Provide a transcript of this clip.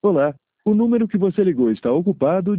Olá, o número que você ligou está ocupado.